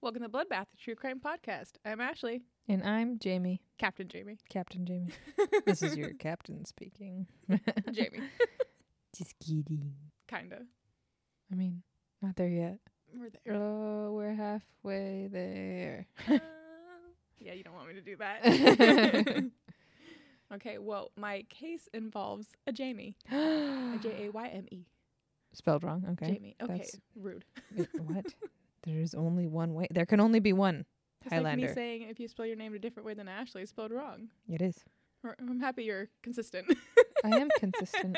Welcome to Bloodbath, a true crime podcast. I'm Ashley. And I'm Jamie. Captain Jamie. Captain Jamie. This is your captain speaking. Jamie. Just kidding. Kinda. I mean, not there yet. We're there. Oh, we're halfway there. Yeah, you don't want me to do that. Okay, well, my case involves a Jamie. A Jayme. Spelled wrong. Okay. Jamie. Okay, That's- rude. What? There's only one way. There can only be one It's like me Highlander. saying if you spell your name a different way than Ashley, it's spelled wrong. It is. I'm happy you're consistent. I am consistent.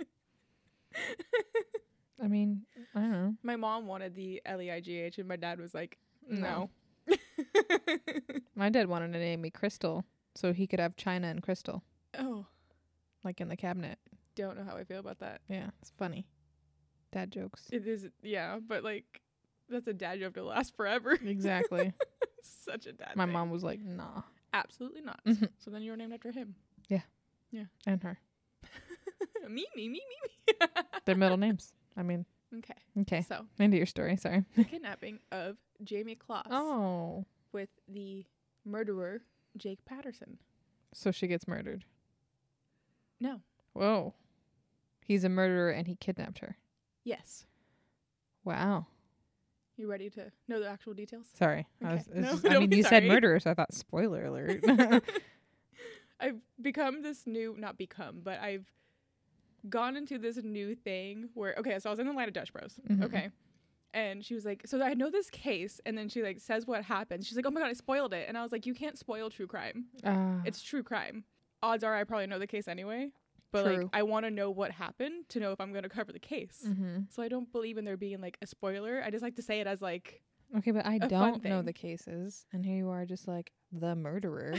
I mean, I don't know. My mom wanted the Leigh and my dad was like, no. My dad wanted to name me Crystal so he could have China and Crystal, Oh, like in the cabinet. don't know how I feel about that. Yeah, it's funny. Dad jokes. It is, yeah, but like, that's a dad joke to last forever. Exactly. It's such a dad My thing. mom was like, nah. Absolutely not. Mhm. So then you were named after him. And her. Me. Their middle names. I mean, Okay. okay. So, Into your story. Sorry. the kidnapping of Jamie Kloss Oh. with the murderer, Jake Patterson. So she gets murdered. No. Whoa. He's a murderer and he kidnapped her. Yes. Wow. You ready to know the actual details? Sorry. Okay. I No, mean, don't be you said sorry. murderer, so I thought spoiler alert. I've become this new, not become, but I've gone into this new thing where, okay, so I was in the line of Dutch Bros. Mhm. Okay. And she was like, so I know this case. And then she like says what happens. She's like, oh my God, I spoiled it. And I was like, you can't spoil true crime. It's true crime. Odds are I probably know the case anyway. But like, True. I want to know what happened to know if I'm going to cover the case. Mm-hmm. So I don't believe in there being like a spoiler. I just like to say it as like, Okay, but I fun don't know thing. the cases. And here you are just like the murderer.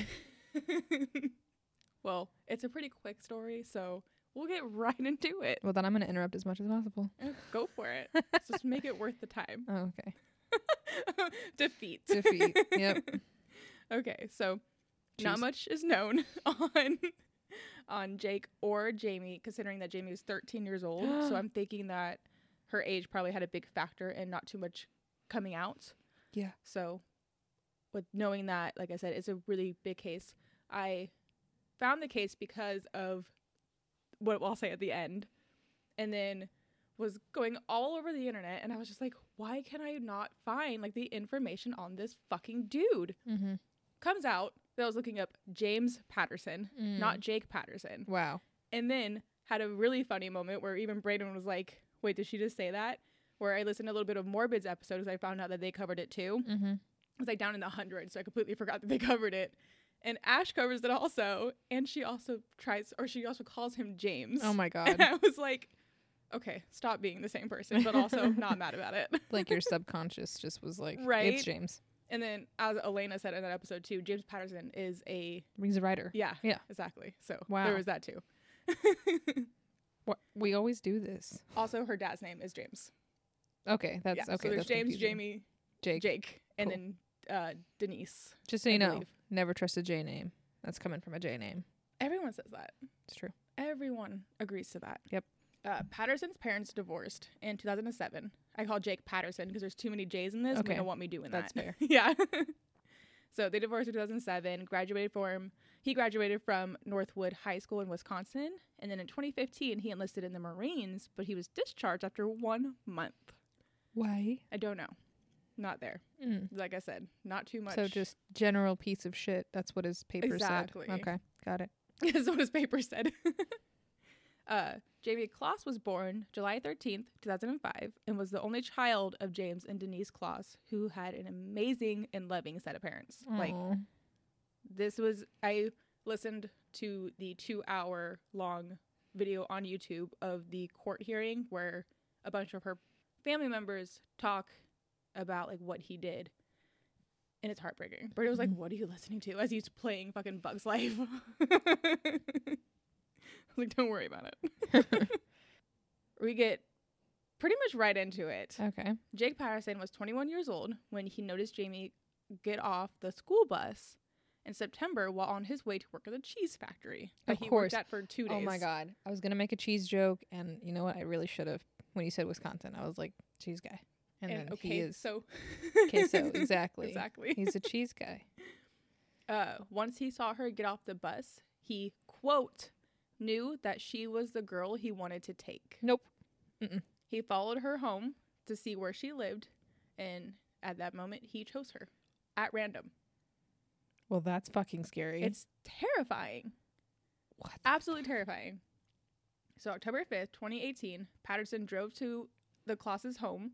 well, it's a pretty quick story. So we'll get right into it. Well, then I'm going to interrupt as much as possible. Go for it. Just make it worth the time. Oh, okay. Defeat. Defeat. Yep. Okay, so not Jeez. much is known on Jake or Jamie, considering that Jamie was 13 years old. So I'm thinking that her age probably had a big factor and not too much coming out. Yeah. So with knowing that, like I said, it's a really big case. I found the case because of what I'll say at the end, and then was going all over the internet, and I was just like, why can I not find like the information on this fucking dude? Mm-hmm. Comes out that I was looking up James Patterson, not Jake Patterson. Wow. And then had a really funny moment where even Brayden was like, wait, did she just say that? Where I listened to a little bit of Morbid's episode because I found out that they covered it too. Mm-hmm. It was like down in the hundreds, so I completely forgot that they covered it. And Ash covers it also, and she also calls him James. Oh my God. And I was like, okay, stop being the same person, but also not mad about it. Like your subconscious just was like, Right? it's James. And then, as Elena said in that episode too, James Patterson is He's a writer. yeah, exactly. So Wow. there was that too. What? We always do this. Also, her dad's name is James. Okay, that's Yeah, okay. so there's that's James, confusing. Jamie, Jake. Jake, and Cool. then Denise. Just so I you know, believe. never trust a J name. That's coming from a J name. Everyone says that. It's true. Everyone agrees to that. Yep. Patterson's parents divorced in 2007. I call Jake Patterson because there's too many J's in this. And Okay. we don't want me doing That's that. fair. Yeah. So they divorced in 2007. He graduated from Northwood High School in Wisconsin, and then in 2015 he enlisted in the Marines, but he was discharged after 1 month. Why? I don't know. Not there. Like I said, not too much. So just general piece of shit. That's what his paper Exactly. said. Okay, got it. That's what his paper said. Jamie Kloss was born July 13th, 2005, and was the only child of James and Denise Kloss, who had an amazing and loving set of parents. Like, Aw. I listened to the 2-hour long video on YouTube of the court hearing where a bunch of her family members talk about like what he did. And it's heartbreaking. Brady was like, what are you listening to? As he's playing fucking Bug's Life. I was like, don't worry about it. We get pretty much right into it. Okay. Jake Patterson was 21 years old when he noticed Jamie get off the school bus in September while on his way to work at the cheese factory that Of he course. worked at for 2 days. Oh my God. I was going to make a cheese joke, and you know what? I really should have. When you said Wisconsin, I was like, cheese guy. And then okay, he is so queso, exactly. Exactly. He's a cheese guy. Once he saw her get off the bus, he, quote, knew that she was the girl he wanted to take. Nope. Mm-mm. He followed her home to see where she lived, and at that moment, he chose her at random. Well, that's fucking scary. It's terrifying. What? Absolutely terrifying. So October 5th, 2018, Patterson drove to the Claus's home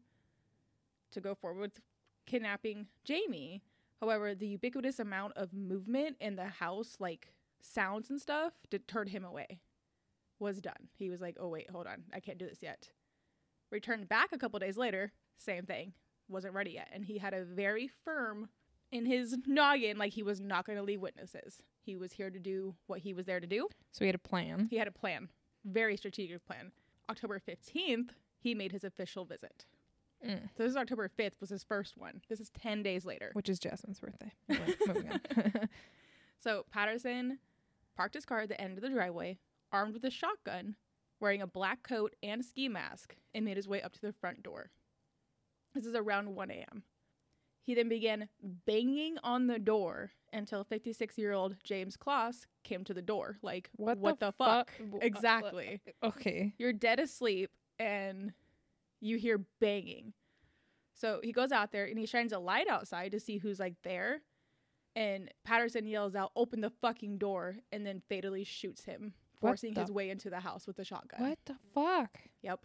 to go forward with kidnapping Jamie. However, the ubiquitous amount of movement in the house, like sounds and stuff, deterred him away. Was done. He was like, oh, wait, hold on. I can't do this yet. Returned back a couple days later. Same thing. Wasn't ready yet. And he had a very firm in his noggin, like he was not going to leave witnesses. He was here to do what he was there to do. So he had a plan. He had a plan. Very strategic plan. October 15th, he made his official visit. So this is October 5th, was his first one. This is 10 days later. Which is Jasmine's birthday. Anyway, moving on. So Patterson parked his car at the end of the driveway, armed with a shotgun, wearing a black coat and ski mask, and made his way up to the front door. This is around 1 a.m. He then began banging on the door until 56-year-old James Claus came to the door. Like, what the fuck? Exactly. Okay. You're dead asleep and you hear banging. So he goes out there and he shines a light outside to see who's like there. And Patterson yells out, "Open the fucking door," and then fatally shoots him, forcing his way into the house with the shotgun. What the fuck? Yep.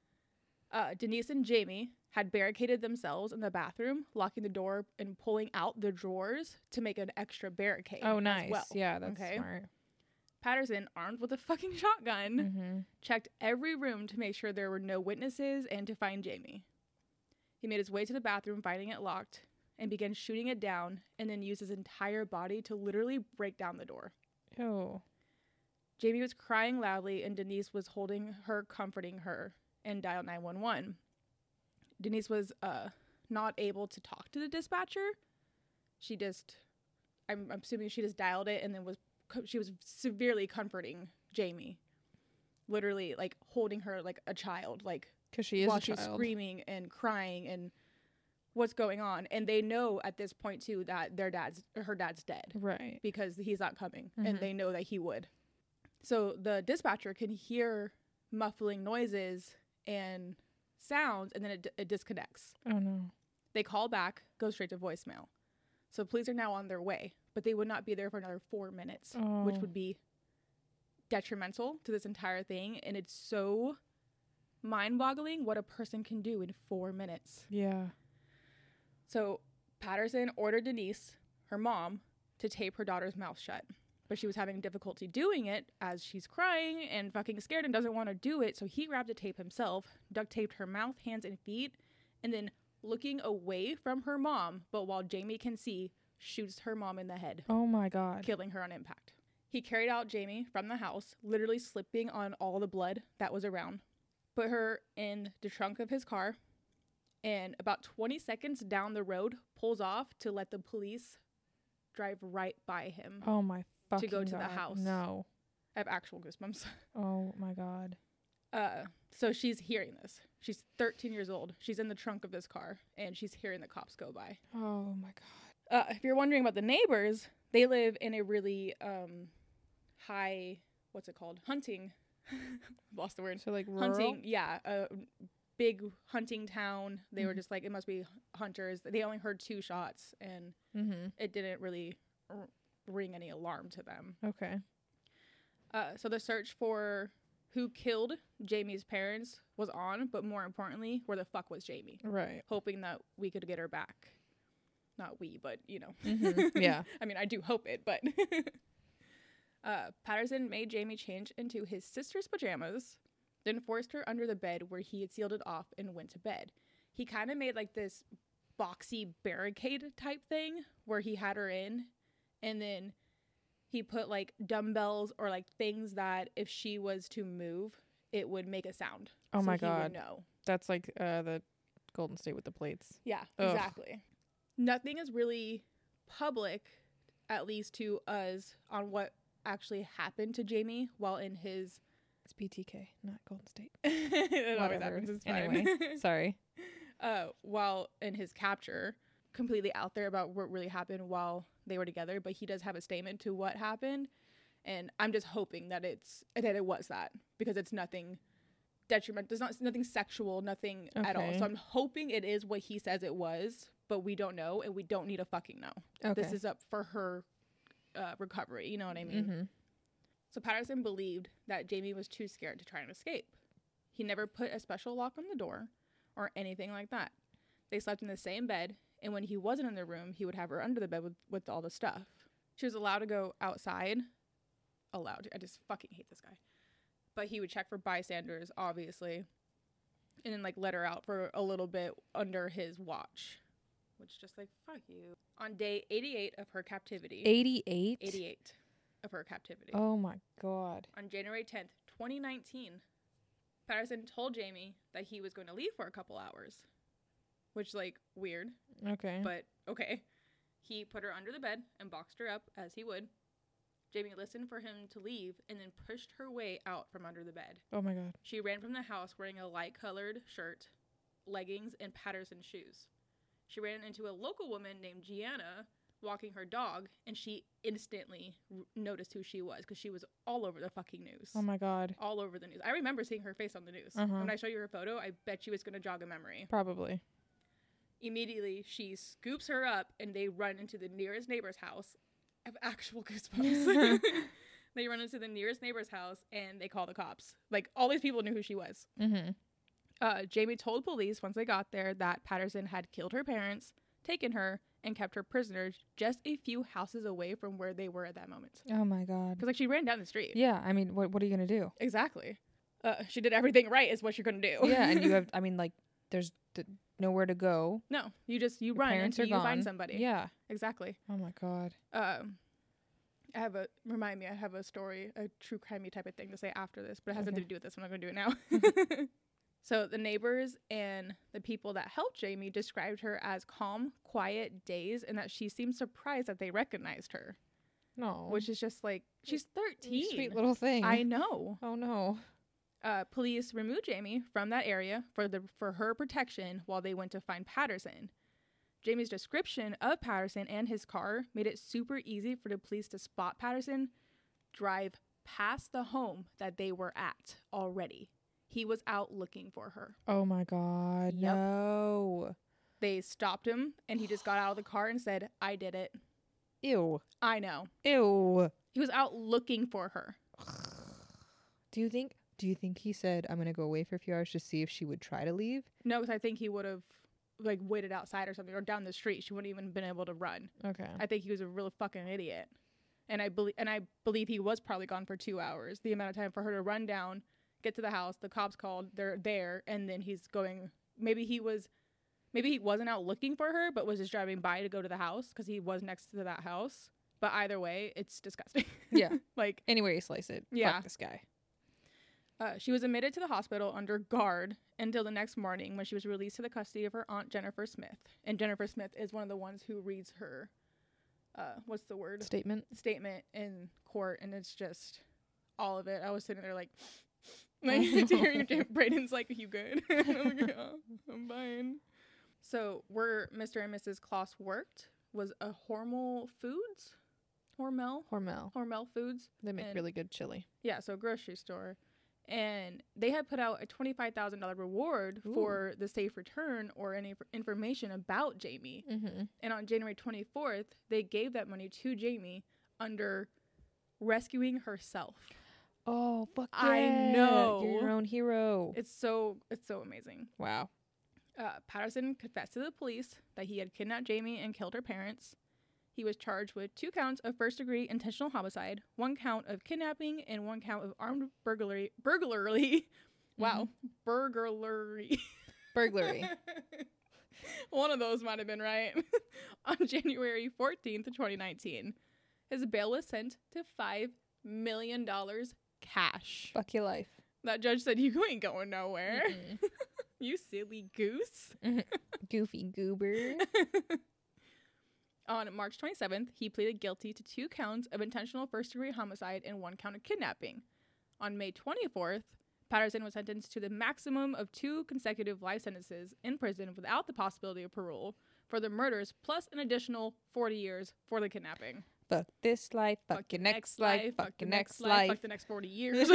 Denise and Jamie had barricaded themselves in the bathroom, locking the door and pulling out the drawers to make an extra barricade. Oh, nice. As well. Yeah, that's smart. Patterson, armed with a fucking shotgun, checked every room to make sure there were no witnesses and to find Jamie. He made his way to the bathroom, finding it locked, and began shooting it down, and then used his entire body to literally break down the door. Oh. Jamie was crying loudly, and Denise was holding her, comforting her, and dialed 911. Denise was not able to talk to the dispatcher. She just, I'm assuming she just dialed it, and then she was severely comforting Jamie, literally like holding her like a child, like because she is while a child. she's screaming and crying and what's going on. And they know at this point too that her dad's dead, right? Because he's not coming, and they know that he would. So the dispatcher can hear muffling noises and sounds, and then it disconnects. Oh no! They call back, go straight to voicemail. So police are now on their way, but they would not be there for another 4 minutes, which would be detrimental to this entire thing. And it's so mind-boggling what a person can do in 4 minutes. Yeah. So Patterson ordered Denise, her mom, to tape her daughter's mouth shut. But she was having difficulty doing it as she's crying and fucking scared and doesn't want to do it. So he grabbed the tape himself, duct taped her mouth, hands, and feet, and then looking away from her mom, but while Jamie can see, shoots her mom in the head. Oh my God. Killing her on impact. He carried out Jamie from the house, literally slipping on all the blood that was around, put her in the trunk of his car, and about 20 seconds down the road, pulls off to let the police drive right by him. Oh my fucking to go to God. the house. No. I have actual goosebumps. Oh my God. So she's hearing this. She's 13 years old. She's in the trunk of this car, and she's hearing the cops go by. Oh my God. If you're wondering about the neighbors, they live in a really high, what's it called? Hunting. Lost the word. So like rural? Hunting, yeah. A big hunting town. They were just like, it must be hunters. They only heard 2 shots, and it didn't really ring any alarm to them. Okay. So the search for who killed Jamie's parents was on, but more importantly, where the fuck was Jamie? Right. Hoping that we could get her back. Not we, but, you know. Yeah. I mean, I do hope it, but... Patterson made Jamie change into his sister's pajamas, then forced her under the bed where he had sealed it off and went to bed. He kind of made like this boxy barricade type thing where he had her in, and then he put like dumbbells or like things that if she was to move, it would make a sound. Oh my God. He would God. know. That's like the Golden State with the plates. Yeah, Ugh. exactly. Nothing is really public, at least to us, on what actually happened to Jamie while in his... It's BTK, not Golden State. It always Whatever. happens. It's fine. Anyway, sorry. while in his capture, completely out there about what really happened while they were together, but he does have a statement to what happened, and I'm just hoping that it was that, because it's nothing detriment, there's nothing sexual, nothing at all. So I'm hoping it is what he says it was, but we don't know, and we don't need to fucking know. This is up for her recovery, you know what I mean? So Patterson believed that Jamie was too scared to try and escape. He never put a special lock on the door or anything like that. They slept in the same bed, and when he wasn't in the room, he would have her under the bed with all the stuff. She was allowed to go outside. Allowed. I just fucking hate this guy. But he would check for bystanders, obviously, and then, like, let her out for a little bit under his watch. Which, just like, fuck you. On day 88 of her captivity. 88? 88 of her captivity. Oh, my God. On January 10th, 2019, Patterson told Jamie that he was going to leave for a couple hours. Which, like, weird. Okay. But, okay. He put her under the bed and boxed her up, as he would. Jamie listened for him to leave and then pushed her way out from under the bed. Oh, my God. She ran from the house wearing a light-colored shirt, leggings, and Patterson shoes. She ran into a local woman named Gianna walking her dog, and she instantly noticed who she was because she was all over the fucking news. Oh, my God. All over the news. I remember seeing her face on the news. When I show you her photo, I bet you it's going to jog a memory. Probably. Immediately, she scoops her up, and they run into the nearest neighbor's house. I have actual goosebumps. They run into the nearest neighbor's house, and they call the cops. Like, all these people knew who she was. Jamie told police once they got there that Patterson had killed her parents, taken her, and kept her prisoner just a few houses away from where they were at that moment. Oh, my God. Because, like, she ran down the street. Yeah, I mean, what are you going to do? Exactly. She did everything right is what you're going to do. Yeah, and you have, I mean, like, there's nowhere to go. No, you run until you find somebody. Yeah. Exactly. Oh, my God. I have a story, a true crimey type of thing to say after this, but it has nothing to do with this. I'm not going to do it now. So the neighbors and the people that helped Jamie described her as calm, quiet, dazed, and that she seemed surprised that they recognized her. No. Which is just like, she's 13. Sweet little thing. I know. Oh, no. Police removed Jamie from that area for her protection while they went to find Patterson. Jamie's description of Patterson and his car made it super easy for the police to spot Patterson drive past the home that they were at already. He was out looking for her. Oh, my God. Yep. No. They stopped him, and he just got out of the car and said, "I did it." Ew. I know. Ew. He was out looking for her. Do you think he said, "I'm going to go away for a few hours to see if she would try to leave"? No, because I think he would have, like, waited outside or something, or down the street. She wouldn't even been able to run. Okay. I think he was a real fucking idiot. And I believe he was probably gone for 2 hours. The amount of time for her to run down, get to the house, the cops called, they're there, and then he's going, maybe he wasn't out looking for her, but was just driving by to go to the house because he was next to that house. But either way, it's disgusting. Yeah. Like, anyway you slice it. Yeah. Fuck this guy. She was admitted to the hospital under guard until the next morning when she was released to the custody of her aunt, Jennifer Smith. And Jennifer Smith is one of the ones who reads her, what's the word? Statement in court. And it's just all of it. I was sitting there like hearing Brayden's like, "You good?" And I'm like, "Yeah, I'm fine." So where Mr. and Mrs. Kloss worked was a Hormel Foods. Hormel Foods. They make really good chili. Yeah, so a grocery store. And they had put out a $25,000 reward for the safe return or any information about Jamie. Mm-hmm. And on January 24th, they gave that money to Jamie under rescuing herself. Oh, fuck yeah. I know. You're your own hero. It's so amazing. Wow. Patterson confessed to the police that he had kidnapped Jamie and killed her parents. He was charged with 2 counts of first-degree intentional homicide, 1 count of kidnapping, and 1 count of armed burglary. Wow. Burglary. One of those might have been right. On January 14th, 2019. His bail was sent to $5 million cash. Fuck your life. That judge said, "You ain't going nowhere." You silly goose. Goofy goober. On March 27th, he pleaded guilty to 2 counts of intentional first-degree homicide and 1 count of kidnapping. On May 24th, Patterson was sentenced to the maximum of 2 consecutive life sentences in prison without the possibility of parole for the murders, plus an additional 40 years for the kidnapping. Fuck this life, fuck your next life, fuck your next life. Fuck the next 40 years.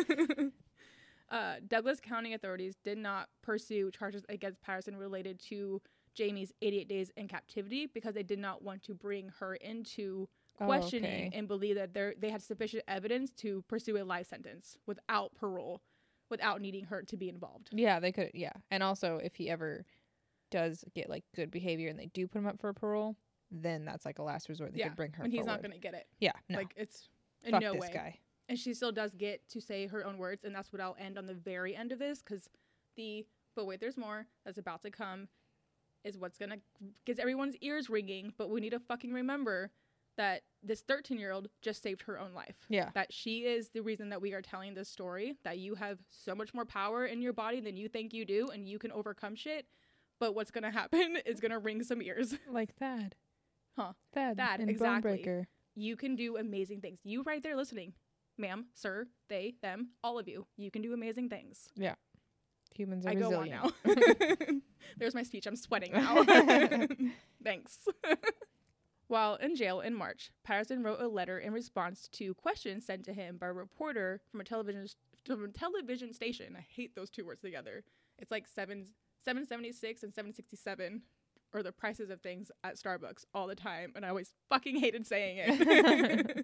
Douglas County authorities did not pursue charges against Patterson related to Jamie's 88 days in captivity because they did not want to bring her into questioning and believe that they had sufficient evidence to pursue a life sentence without parole, without needing her to be involved. Yeah, they could. Yeah. And also, if he ever does get like good behavior and they do put him up for parole, then that's like a last resort. They could bring her and he's forward. not going to get it. Yeah, no. Like, it's in Fuck no this way. guy. And she still does get to say her own words, and that's what I'll end on the very end of this, because but wait, there's more that's about to come is what's going to get everyone's ears ringing, but we need to fucking remember that this 13-year-old just saved her own life. Yeah. That she is the reason that we are telling this story, that you have so much more power in your body than you think you do, and you can overcome shit, but what's going to happen is going to ring some ears. Like Thad. Huh. Thad in exactly. Bonebreaker. You can do amazing things. You right there listening. Ma'am, sir, they, them, all of you. You can do amazing things. Yeah. Humans are I resilient. go on now. There's my speech. I'm sweating now. Thanks. While in jail in March, Patterson wrote a letter in response to questions sent to him by a reporter from a television station. I hate those two words together. It's like 776 and 767 are the prices of things at Starbucks all the time, and I always fucking hated saying it.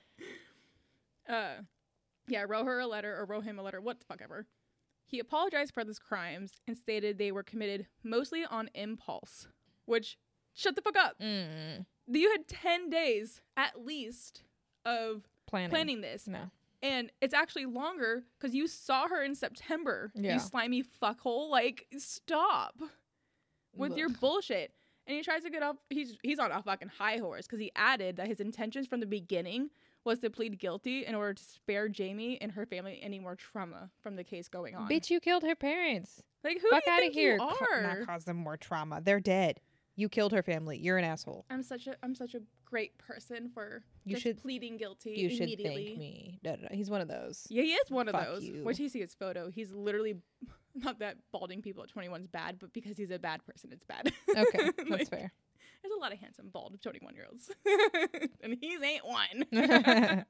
Wrote her a letter, or wrote him a letter, what the fuck ever. He apologized for these crimes and stated they were committed mostly on impulse, which, shut the fuck up. You had 10 days at least of planning this. No. And it's actually longer because you saw her in September. Yeah. You slimy fuckhole. Like, stop with your bullshit. And he tries to get up. He's on a fucking high horse because he added that his intentions from the beginning was to plead guilty in order to spare Jamie and her family any more trauma from the case going on. Bitch, you killed her parents. Like, who Fuck do you think here. you are? Not cause them more trauma. They're dead. You killed her family. You're an asshole. I'm such a great person for You just should- pleading guilty You should immediately. thank me. No. He's one of those. Yeah, he is one of Fuck those. you. Wait till you see his photo. He's literally, not that balding people at 21 is bad, but because he's a bad person, it's bad. Okay, Like, that's fair. There's a lot of handsome, bald 21-year-olds. And he ain't one.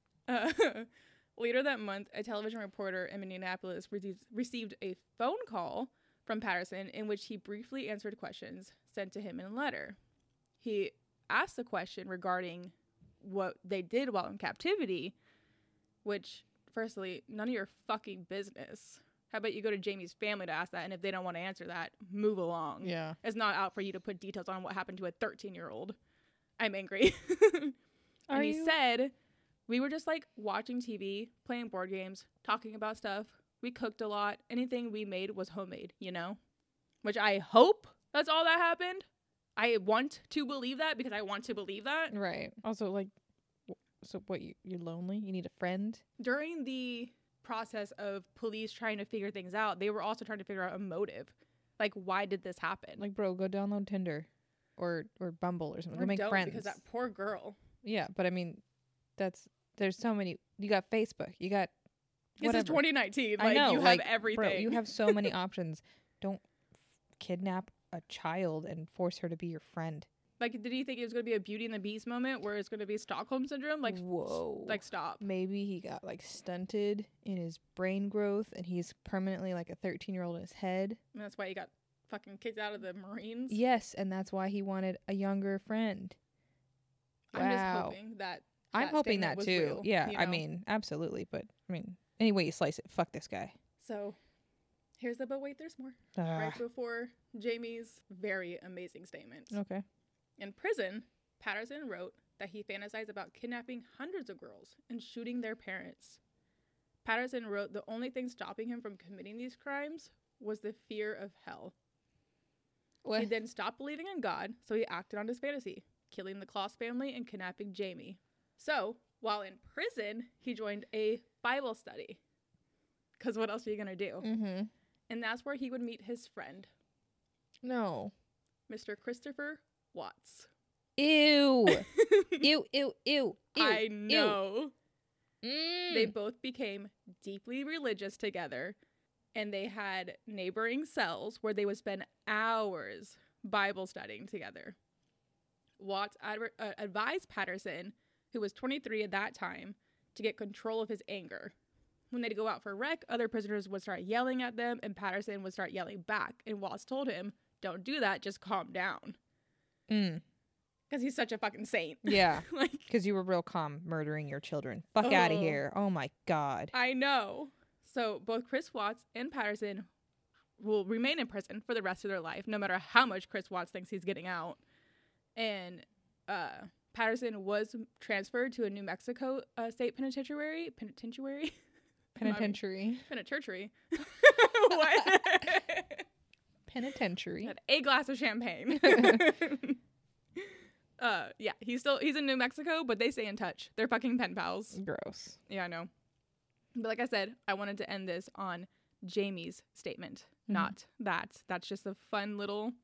Later that month, a television reporter in Minneapolis received a phone call from Patterson in which he briefly answered questions sent to him in a letter. He asked the question regarding what they did while in captivity, which, firstly, none of your fucking business. How about you go to Jamie's family to ask that, and if they don't want to answer that, move along. Yeah. It's not out for you to put details on what happened to a 13-year-old. I'm angry. And he said, we were just like watching TV, playing board games, talking about stuff. We cooked a lot. Anything we made was homemade, you know? Which I hope that's all that happened. I want to believe that because I want to believe that. Right. Also, like, so what, you're lonely? You need a friend? During the process of police trying to figure things out, they were also trying to figure out a motive. Like, why did this happen? Like, bro, go download Tinder or Bumble or something. Go make don't, friends. because that poor girl. Yeah, but I mean, there's so many. You got Facebook. You got This is 2019. Like, I know, you have like, everything. Bro, you have so many options. Don't kidnap a child and force her to be your friend. Like, did he think it was going to be a Beauty and the Beast moment where it's going to be Stockholm Syndrome? Like, whoa. Like, stop. Maybe he got, like, stunted in his brain growth and he's permanently, like, a 13-year-old in his head. And that's why he got fucking kicked out of the Marines. Yes, and that's why he wanted a younger friend. I'm just Wow. hoping that I'm hoping statement that was too. real, Yeah, you I know? mean, absolutely. But, I mean, any way you slice it, fuck this guy. So, here's the but wait, there's more. Ah. Right before Jamie's very amazing statement. Okay. In prison, Patterson wrote that he fantasized about kidnapping hundreds of girls and shooting their parents. Patterson wrote the only thing stopping him from committing these crimes was the fear of hell. What? He then stopped believing in God, so he acted on his fantasy, killing the Kloss family and kidnapping Jamie. So, while in prison, he joined a Bible study. Because what else are you going to do? Mm-hmm. And that's where he would meet his friend, No. Mr. Christopher Watts. Ew. Ew, ew, ew, ew. I know. They both became deeply religious together, and they had neighboring cells where they would spend hours Bible studying together. Watts advised Patterson, who was 23 at that time, to get control of his anger. When they'd go out for a rec, other prisoners would start yelling at them, and Patterson would start yelling back. And Watts told him, don't do that, just calm down. Because he's such a fucking saint. Yeah. Like, because you were real calm murdering your children. Fuck out of here. Oh my God. I know. So both Chris Watts and Patterson will remain in prison for the rest of their life, no matter how much Chris Watts thinks he's getting out. And Patterson was transferred to a New Mexico state penitentiary. Penitentiary. What? Penitentiary. Had a glass of champagne. Yeah, he's in New Mexico, but they stay in touch. They're fucking pen pals. Gross. Yeah, I know. But like I said, I wanted to end this on Jamie's statement. Not that. That's just a fun little,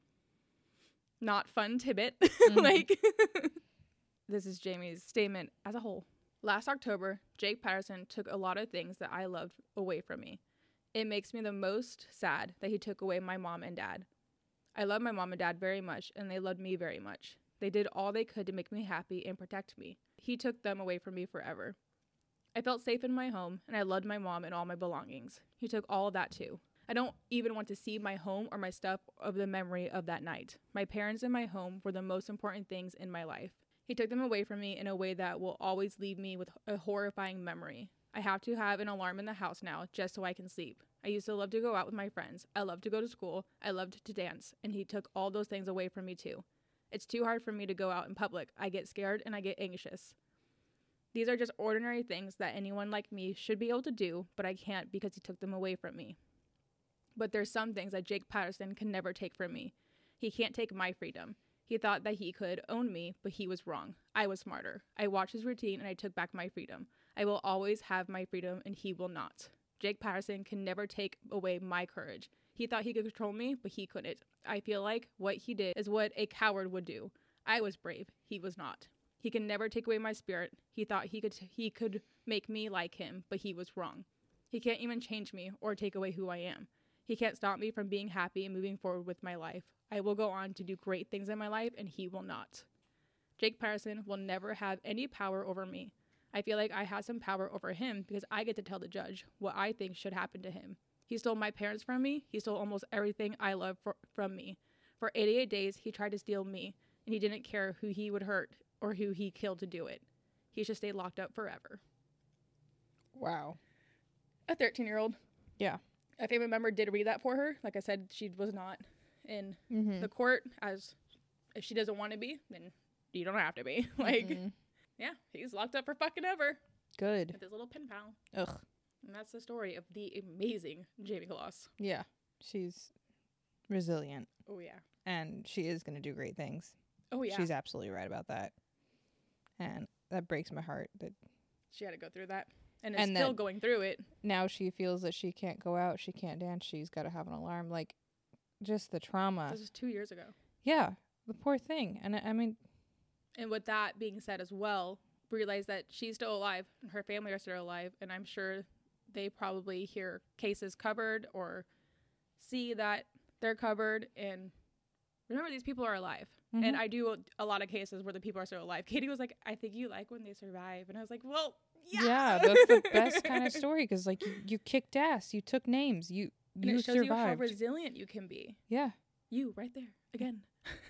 not fun tidbit. Like, this is Jamie's statement as a whole. Last October, Jake Patterson took a lot of things that I loved away from me. It makes me the most sad that he took away my mom and dad. I love my mom and dad very much, and they loved me very much. They did all they could to make me happy and protect me. He took them away from me forever. I felt safe in my home, and I loved my mom and all my belongings. He took all of that too. I don't even want to see my home or my stuff of the memory of that night. My parents and my home were the most important things in my life. He took them away from me in a way that will always leave me with a horrifying memory. I have to have an alarm in the house now just so I can sleep. I used to love to go out with my friends. I loved to go to school. I loved to dance, and he took all those things away from me too. It's too hard for me to go out in public. I get scared and I get anxious. These are just ordinary things that anyone like me should be able to do, but I can't because he took them away from me. But there's some things that Jake Patterson can never take from me. He can't take my freedom. He thought that he could own me, but he was wrong. I was smarter. I watched his routine and I took back my freedom. I will always have my freedom and he will not. Jake Patterson can never take away my courage. He thought he could control me, but he couldn't. I feel like what he did is what a coward would do. I was brave. He was not. He can never take away my spirit. He thought he could make me like him, but he was wrong. He can't even change me or take away who I am. He can't stop me from being happy and moving forward with my life. I will go on to do great things in my life, and he will not. Jake Patterson will never have any power over me. I feel like I have some power over him because I get to tell the judge what I think should happen to him. He stole my parents from me. He stole almost everything I love from me. For 88 days, he tried to steal me, and he didn't care who he would hurt or who he killed to do it. He should stay locked up forever. Wow. A 13-year-old. Yeah. A family member did read that for her. Like I said, she was not in the court, as if she doesn't want to be, then you don't have to be. Like, yeah, he's locked up for fucking ever. Good. With his little pen pal. Ugh. And that's the story of the amazing Jamie Gloss. Yeah. She's resilient. Oh, yeah. And she is going to do great things. Oh, yeah. She's absolutely right about that. And that breaks my heart that she had to go through that. And is still going through it. Now she feels that she can't go out. She can't dance. She's got to have an alarm. Like, just the trauma. This was 2 years ago. Yeah. The poor thing. And I mean. And with that being said as well, realize that she's still alive and her family are still alive. And I'm sure they probably hear cases covered or see that they're covered. And remember, these people are alive. And I do a lot of cases where the people are still alive. Katie was like, I think you like when they survive. And I was like, well, yeah. Yeah, that's the best kind of story because, like, you kicked ass. You took names. You and it shows survived. you how resilient you can be. Yeah. You, right there. Again.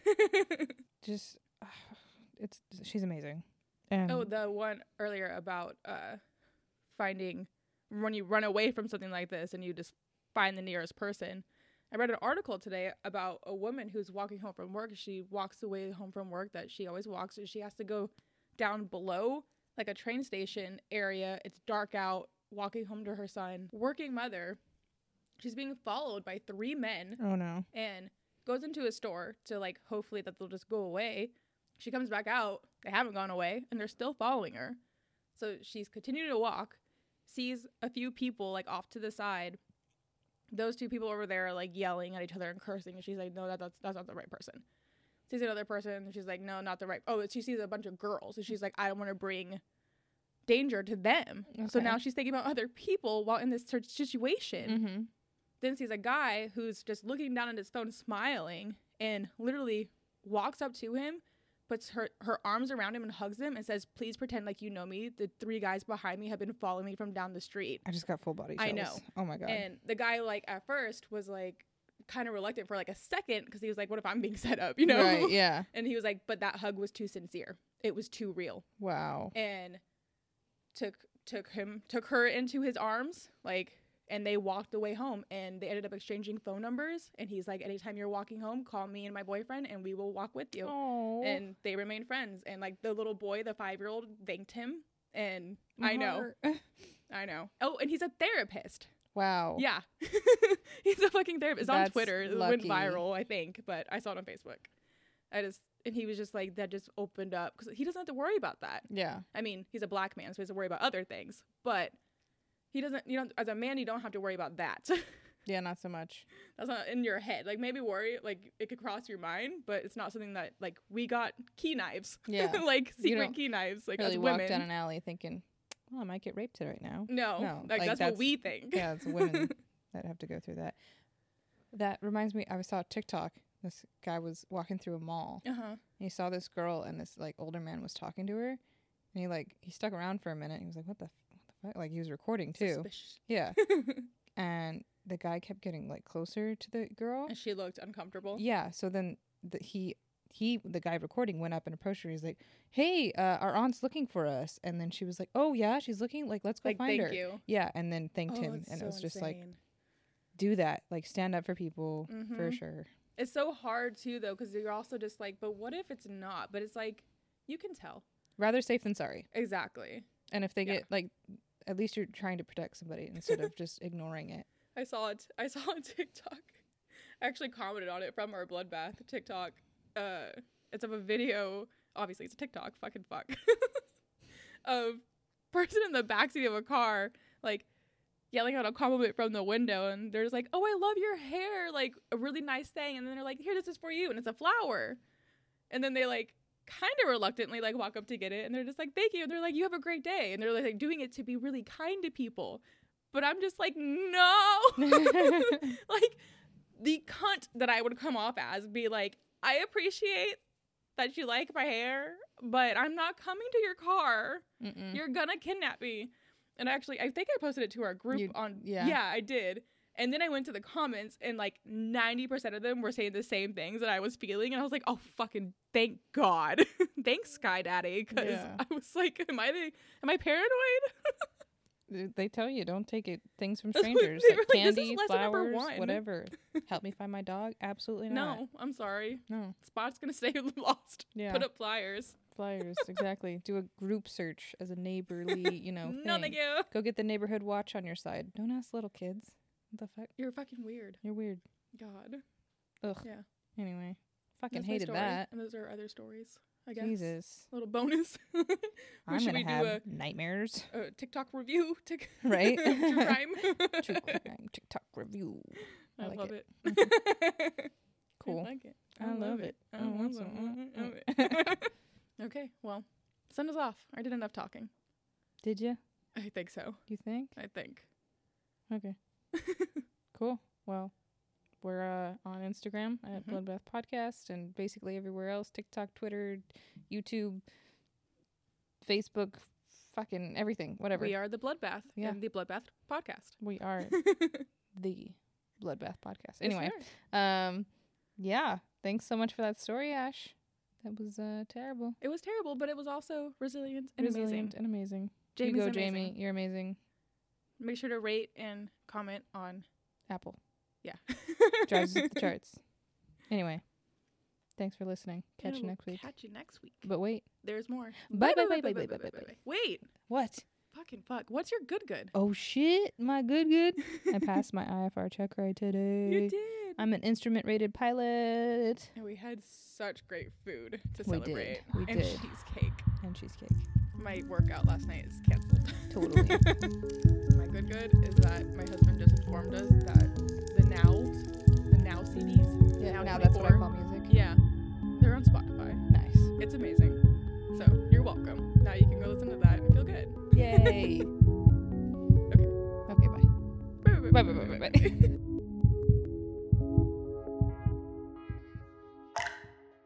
Just, she's amazing. And the one earlier about finding when you run away from something like this and you just find the nearest person. I read an article today about a woman who's walking home from work. She walks away home from work that she always walks, and she has to go down below, like a train station area. It's dark out, walking home to her son. Working mother. She's being followed by 3 men. Oh, no. And goes into a store to, like, hopefully that they'll just go away. She comes back out. They haven't gone away, and they're still following her. So she's continuing to walk, sees a few people, like, off to the side. Those 2 people over there are, like, yelling at each other and cursing. And she's like, no, that's not the right person. Sees another person. And she's like, no, not the right. Oh, she sees a bunch of girls. And she's like, I don't want to bring danger to them. So Okay. now she's thinking about other people while in this situation. Mm-hmm. Then sees a guy who's just looking down at his phone, smiling, and literally walks up to him, puts her arms around him and hugs him and says, "Please pretend like you know me. The 3 guys behind me have been following me from down the street." I just got full body chills. I know. Oh my God. And the guy, like, at first was like kind of reluctant for like a second because he was like, what if I'm being set up, you know? Right, yeah. And he was like, but that hug was too sincere. It was too real. Wow. And took her into his arms, like, and they walked the way home, and they ended up exchanging phone numbers. And he's like, anytime you're walking home, call me and my boyfriend and we will walk with you. Oh. And they remained friends. And like the little boy, the 5-year-old, thanked him. And I know. Oh, and he's a therapist. Wow. Yeah. He's a fucking therapist. It's on That's Twitter. It lucky. went viral, I think, but I saw it on Facebook. And he was just like, that just opened up because he doesn't have to worry about that. Yeah. I mean, he's a black man, so he has to worry about other things, but he doesn't, as a man, you don't have to worry about that. Yeah, not so much. That's not in your head. Like, maybe worry, like, it could cross your mind, but it's not something that, like, we got key knives. Yeah. Like, You secret don't key knives, like, Really as walk women. down an alley thinking, well, I might get raped right now. No, like, that's what we think. Yeah, it's women that have to go through that. That reminds me, I saw a TikTok. This guy was walking through a mall. Uh-huh. And he saw this girl, and this like older man was talking to her. And he stuck around for a minute. He was like, what the fuck? Like, he was recording too. Suspicious. Yeah. And the guy kept getting like closer to the girl. And she looked uncomfortable. Yeah. So then the guy recording went up and approached her. He's like, hey, our aunt's looking for us. And then she was like, oh yeah, she's looking, like, let's go Like, find her. thank you. Yeah. And then thanked him. It's And so it was just like, insane. do that. Like, stand up for people for Mhm. sure. It's so hard too, though, because you're also just like, but what if it's not? But it's like, you can tell. Rather safe than sorry. Exactly. And if they Yeah. get like, at least you're trying to protect somebody instead of just ignoring it. I saw a TikTok. I actually commented on it from our bloodbath TikTok. It's of a video. Obviously, it's a TikTok. Fucking fuck. Of person in the backseat of a car, like, yelling out a compliment from the window, and they're just like, "Oh, I love your hair," like a really nice thing, and then they're like, "Here, this is for you," and it's a flower, and then they like kind of reluctantly like walk up to get it, and they're just like, "Thank you," and they're like, "You have a great day," and they're like doing it to be really kind to people, but I'm just like, no, like the cunt that I would come off as, be like, I appreciate that you like my hair, but I'm not coming to your car. Mm-mm. You're gonna kidnap me. And actually, I think I posted it to our group yeah. Yeah, I did. And then I went to the comments, and like 90% of them were saying the same things that I was feeling. And I was like, oh, fucking thank God. Thanks, Sky Daddy. Because Yeah. I was like, am I paranoid? They tell you don't take things from That's what strangers, they like were like, this is candy, lesson number flowers, 1. whatever. Help me find my dog? Absolutely not. No, I'm sorry. No. Spot's gonna stay lost. Yeah. Put up flyers. Flyers, exactly. Do a group search as a neighborly, No, thing. thank you. Go get the neighborhood watch on your side. Don't ask little kids. What the fuck? You're fucking weird. You're weird. God. Ugh. Yeah. Anyway, fucking That's my hated story. that. And those are other stories, I guess. Jesus. Little bonus. I'm Should gonna we do have nightmares. a TikTok review? Right? True crime. True crime TikTok review. I like love it. it. Cool. I like it. I love it. I I want love some. it. Okay, well, send us off. I did enough talking. Did you? I think so. You think? I think. Okay. Cool. Well, we're on Instagram at Mhm. Bloodbath Podcast and basically everywhere else, TikTok, Twitter, YouTube, Facebook, fucking everything, whatever. We are the Bloodbath Yeah. and the Bloodbath podcast. We are the Bloodbath Podcast. Yes, Anyway, we are. yeah. Thanks so much for that story, Ash. That was terrible. It was terrible, but it was also resilient and Resilient amazing. and amazing. Jamie's you go, amazing. Jamie. You're amazing. Make sure to rate and comment on. Apple. Yeah. Drives us up the charts. Anyway, thanks for listening. Catch you We'll next week. Catch you next week. But wait. There's more. Bye, bye, bye, bye, bye, bye, bye. Wait. What? Fucking fuck. What's your good? Oh shit, my good. I passed my IFR check right today. You did. I'm an instrument rated pilot. And we had such great food to We did. celebrate. We and did. cheesecake. And cheesecake. My workout last night is canceled. Totally. My good is that my husband just informed us that the Now CDs. Yeah, Now now that's what I 24, call music. Yeah. They're on Spotify. Nice. It's amazing. So you're welcome. Now you can go listen to that and feel good. Yay. Yay. Okay. Okay, bye. Bye, bye, bye, bye, bye.